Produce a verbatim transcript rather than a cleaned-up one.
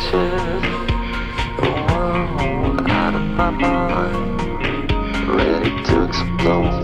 picture a world out of my mind, ready to explode.